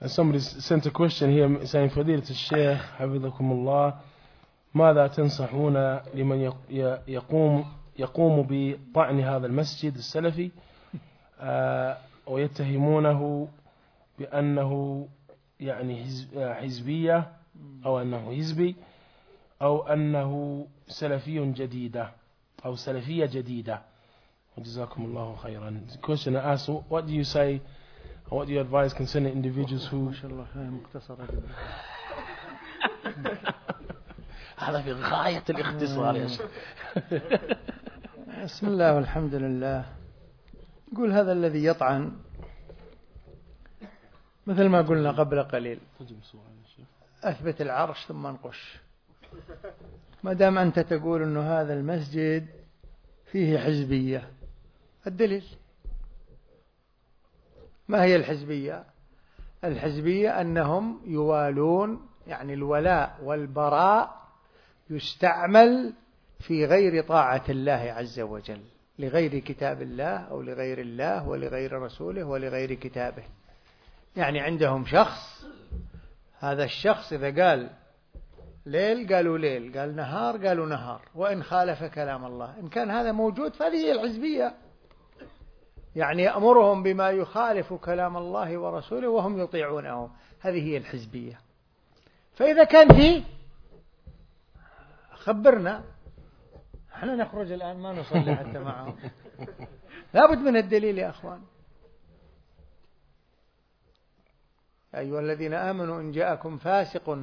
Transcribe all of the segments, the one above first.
Somebody sent a question here saying فضيلة الشيخ حفظكم الله ماذا تنصحون لمن يقوم بطعن هذا المسجد السلفي ويتهمونه بأنه يعني حزبية أو أنه حزبي أو أنه سلفي جديدة أو سلفية جديدة وجزاكم الله خيرا. The question I asked, what do you say or what do you advise concerning individuals who ما شاء الله مختصرة جدا. هذا في غاية الاختصار يا شيخ. بسم الله والحمد لله. يقول هذا الذي يطعن مثل ما قلنا قبل قليل أثبت العرش ثم انقش. ما دام أنت تقول أنه هذا المسجد فيه حزبية، الدليل ما هي الحزبية؟ الحزبية أنهم يوالون، يعني الولاء والبراء يستعمل في غير طاعة الله عز وجل، لغير كتاب الله أو لغير الله ولغير رسوله ولغير كتابه. يعني عندهم شخص، هذا الشخص إذا قال ليل قالوا ليل، قال نهار قالوا نهار، وإن خالف كلام الله، إن كان هذا موجود فهذه هي الحزبية. يعني يأمرهم بما يخالف كلام الله ورسوله وهم يطيعونه، هذه هي الحزبية. فإذا كان فيه خبرنا، احنا نخرج الآن ما نصلي حتى معهم. لابد من الدليل يا أخوان. أيها الذين آمنوا إن جاءكم فاسق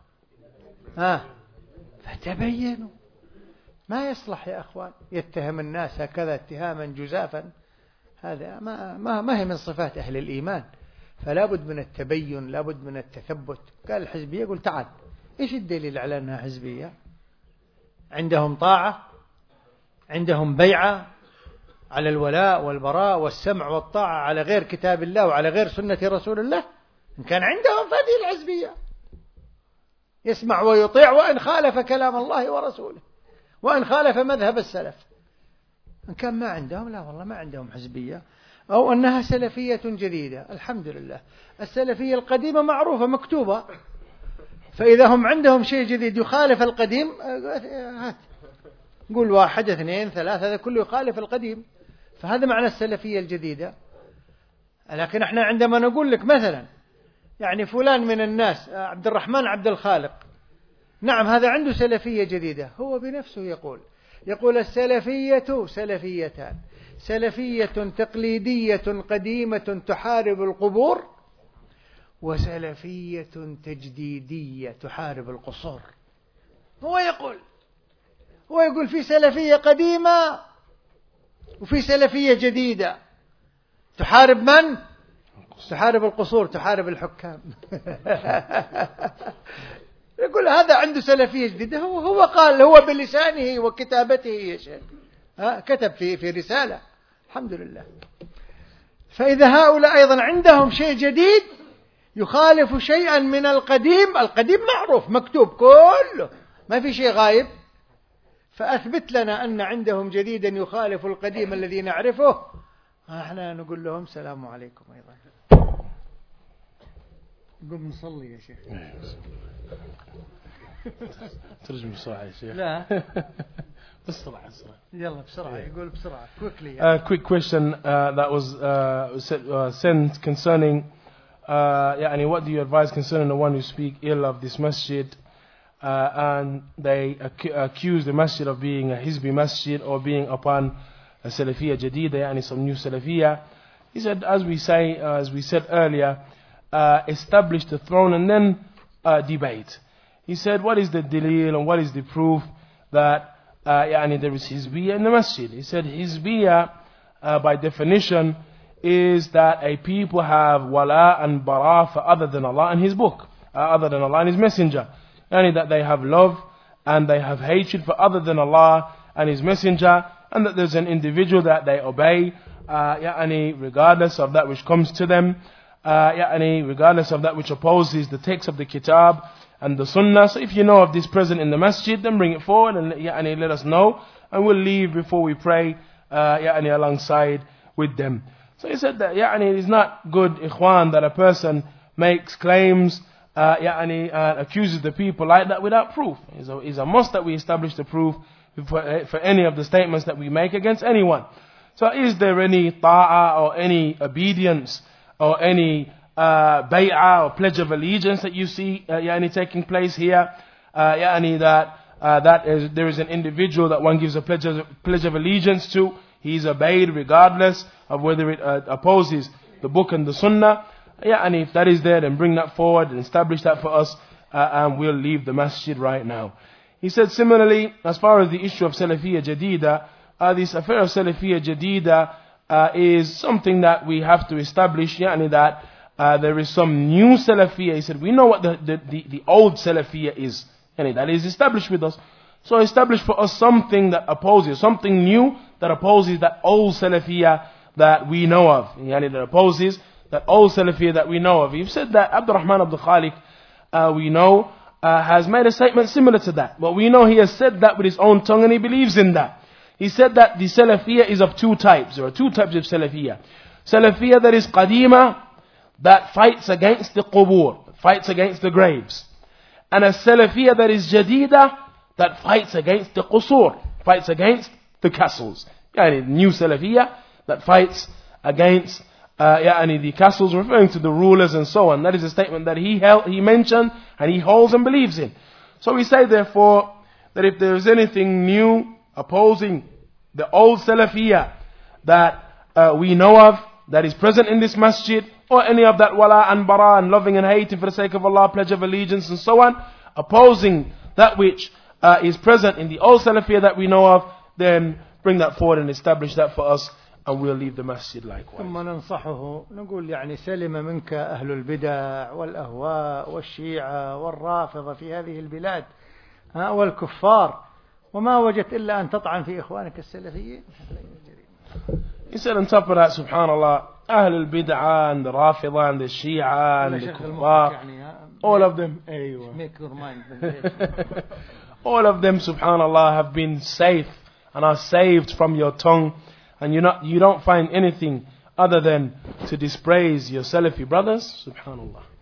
فتبينوا. ما يصلح يا أخوان يتهم الناس هكذا اتهاما جزافا، هذا ما هي من صفات أهل الإيمان. فلا بد من التبين، لا بد من التثبت. قال الحزبية، قل تعال إيش الدليل على أنها حزبية؟ عندهم طاعة، عندهم بيعة على الولاء والبراء والسمع والطاعة على غير كتاب الله وعلى غير سنة رسول الله. إن كان عندهم فهذه الحزبية، يسمع ويطيع وإن خالف كلام الله ورسوله وإن خالف مذهب السلف. إن كان ما عندهم، لا والله ما عندهم حزبية، أو أنها سلفية جديدة. الحمد لله السلفية القديمة معروفة مكتوبة، فإذا هم عندهم شيء جديد يخالف القديم، هات قول 1 2 3 هذا كله يخالف القديم، فهذا معنى السلفية الجديدة. لكن احنا عندما نقول لك مثلا يعني فلان من الناس عبد الرحمن عبد الخالق، نعم هذا عنده سلفية جديدة، هو بنفسه يقول السلفية سلفيتان: سلفية تقليدية قديمة تحارب القبور، وسلفية تجديدية تحارب القصور. هو يقول في سلفية قديمة وفي سلفية جديدة. تحارب من؟ تحارب القصور، تحارب الحكام. يقول هذا عنده سلفية جديدة. هو قال، هو بلسانه وكتابته يا شيخ، كتب في رسالة. الحمد لله. فإذا هؤلاء أيضا عندهم شيء جديد يخالف شيئا من القديم معروف مكتوب كله، ما في شيء غايب، فأثبت لنا أن عندهم جديدا يخالف القديم الذي نعرفه، احنا نقول لهم السلام عليكم. أيضا قم نصلي يا شيخ. ترجم بسرعة يا شيخ. لا بسرعة. يلا بسرعة. يقول بسرعة. Quick question that was sent concerning يعني what do you advise concerning the one who speak ill of this masjid and they accuse the masjid of being a Hizbi masjid or being upon a Salafiyya Jadida, يعني some new Salafiyya. He said, as we said earlier, establish the throne and then debate. He said, what is the dalil and what is the proof that يعني there is Hizbiyya in the masjid? He said, Hizbiyya by definition is that a people have wala and bara for other than Allah and His book, other than Allah and His messenger. Yani that they have love and they have hatred for other than Allah and His messenger, and that there's an individual that they obey regardless of that which comes to them, regardless of that which opposes the text of the kitab and the sunnah. So if you know of this present in the masjid, then bring it forward and let us know, and we'll leave before we pray alongside with them. So he said that it is not good, ikhwan, that a person makes claims, accuses the people like that without proof. It's a must that we establish the proof for any of the statements that we make against anyone. So is there any ta'ah or any obedience or any bay'ah or pledge of allegiance that you see taking place here? There is an individual that one gives a pledge of allegiance to. He's obeyed regardless of whether it opposes the book and the sunnah. And if that is there, then bring that forward and establish that for us, and we'll leave the masjid right now. He said similarly, as far as the issue of Salafiyya Jadida, this affair of Salafiyya Jadida is something that we have to establish, that there is some new Salafiyya. He said, we know what the old Salafiyya is, that is established with us. So establish for us something that opposes, something new that opposes that old Salafiyya that we know of, that opposes that old Salafiyya that we know of. You've said that Abdurrahman Abdul Khaliq, we know, has made a statement similar to that. But we know he has said that with his own tongue and he believes in that. He said that the Salafiyya is of two types. There are two types of Salafiyya. Salafiyya that is Qadima, that fights against the Qubur, fights against the graves. And a Salafiyya that is Jadida, that fights against the Qusur, fights against the castles. New Salafiyya that fights against the castles, referring to the rulers and so on. That is a statement that he mentioned and he holds and believes in. So we say therefore that if there is anything new opposing the old Salafiyya that we know of, that is present in this masjid, or any of that wala and bara and loving and hating for the sake of Allah, pledge of allegiance and so on, opposing that which is present in the old Salafiyya that we know of, then bring that forward and establish that for us, and we'll leave the masjid likewise. ثم ننصحه نقول سلم منك أهل البدع والأهواء والشيعة والرافضة في هذه البلاد والكفار وما وجدت إلا أن تطعن في إخوانك السلفيين. He said on top of that, subhanallah, Ahl al-Bid'ah and the Rafidha and the Shia and the Kuffar, all of them, all of them, subhanallah, have been safe and are saved from your tongue, and you don't find anything other than to dispraise your Salafi brothers, subhanallah.